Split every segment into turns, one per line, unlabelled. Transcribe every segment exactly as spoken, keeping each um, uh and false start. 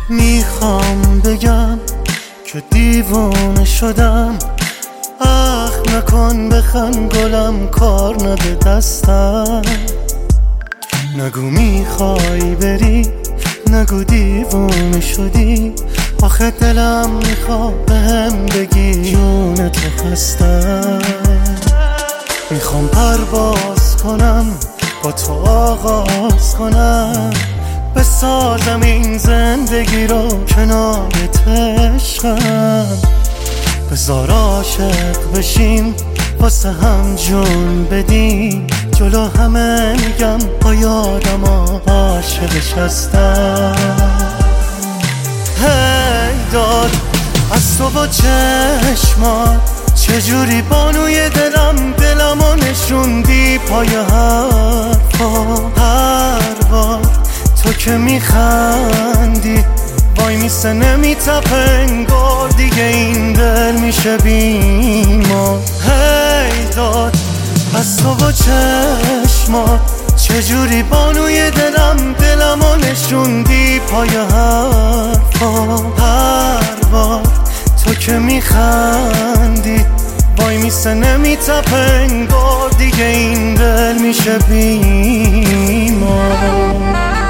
میخوام بگم که دیوانه شدم، اخ نکن بخند گلم کار نده دستم. نگو میخوای بری، نگو دیوانه شدی، آخه دلم میخواد بهم بگی جون تو خستم. میخوام پرواز کنم با تو آغاز کنم، بسازم این زندگی رو کنارت عشقم. بذار عاشق بشیم واسه هم جون بدیم، جلو همه میگم با یادم عاشقش هستم. هی داد از تو با چشمات، چجوری بانوی دلم دلمو نشوندی پای حرفا. هر بار تو که میخندی وای میسه نمیتپه انگار دیگه این دل میشه بیمار. هی داد از تو با چشمات، چجوری بانوی دلم دلمو نشوندی پای حرفا. هر بار تو که میخندی وای میسه نمیتپه انگار دیگه این دل میشه بیمار.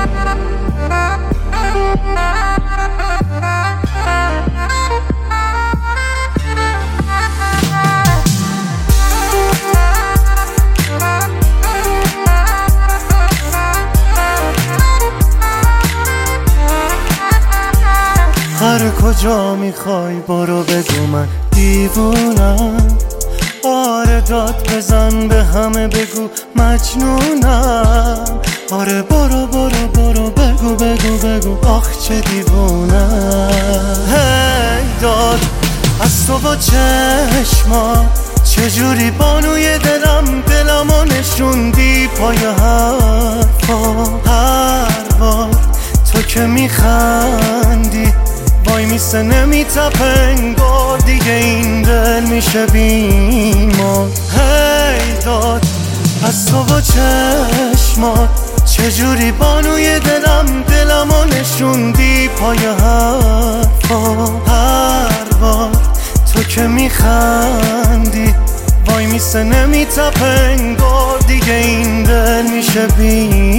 هر کجا میخوای برو بگو من دیوونم. آره داد بزن به همه بگو مجنونم. آره برو برو برو بگو بگو بگو آخ چه دیوونم. هی داد از تو با چشمات، چجوری بانوی دلم دلمو نشوندی پای حرفا. هر بار تو که میخندی وای میسه نمیتپه انگار دیگه این دل میشه بیمار. هی داد از تو با چشمات، چجوری بانوی دلم دلمو نشوندی پای حرفا. هر بار تو که میخندی وای میسه نمیتپه انگار دیگه این دل میشه بیمار.